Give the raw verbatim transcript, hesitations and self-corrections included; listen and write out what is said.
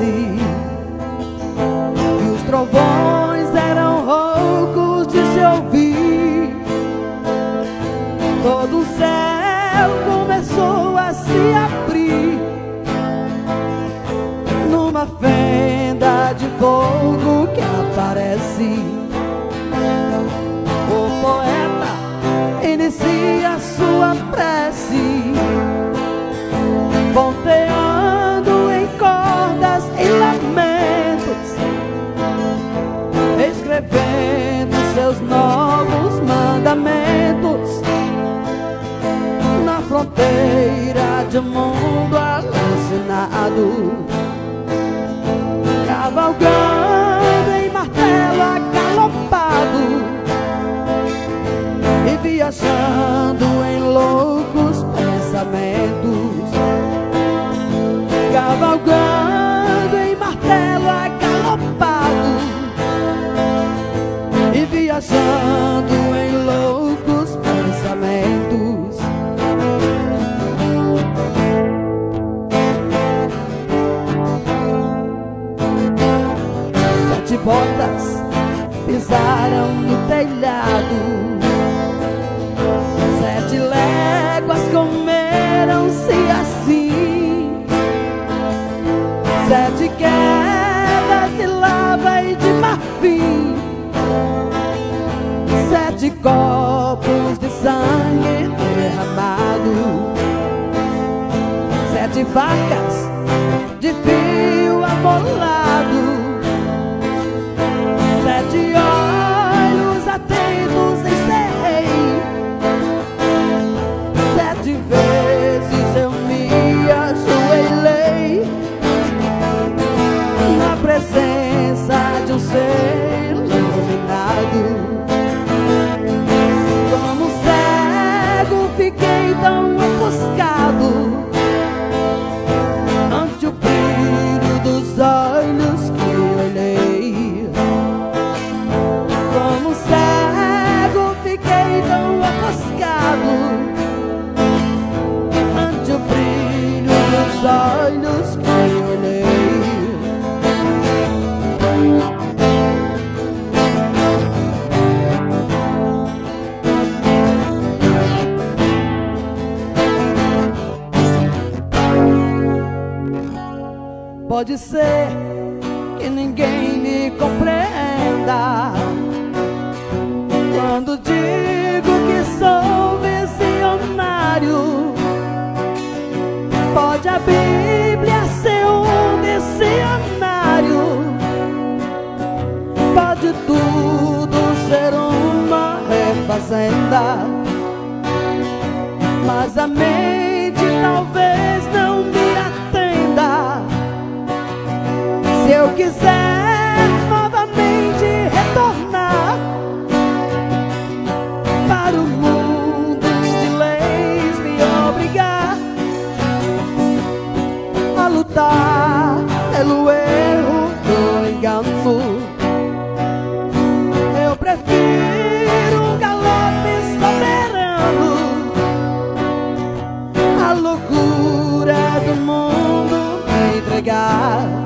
aparece, e os trovões eram roucos de se ouvir. Todo o céu começou a se abrir numa fenda de fogo que aparece. O poeta inicia sua prece, ponteando em cordas e lamentos, escrevendo seus novos mandamentos na fronteira de um mundo alucinado, cavalgando em martelo agalopado e viajando em loucos pensamentos, cavalgando em martelo agalopado e viajando em loucos pensamentos. Sete botas pisaram no telhado, sete léguas comeram-se assim, sete quedas de lava e de marfim, sete copos de sangue derramado, sete facas de fio amolado, sete olhos atentos encerrei, sete vezes eu me ajoelhei na presença de um ser iluminado. Como cego fiquei tão ofuscado ante o brilho dos olhos que olhei. Como cego fiquei tão ofuscado ante o brilho dos olhos que olhei. Pode ser que ninguém me compreenda quando digo que sou visionário. Pode a Bíblia ser um dicionário, pode tudo ser uma refazenda, mas a mente talvez não me atenda. Se eu quiser novamente retornar para o mundo de leis, me obrigar a lutar pelo erro do engano, eu prefiro um galope soberano à loucura do mundo me entregar.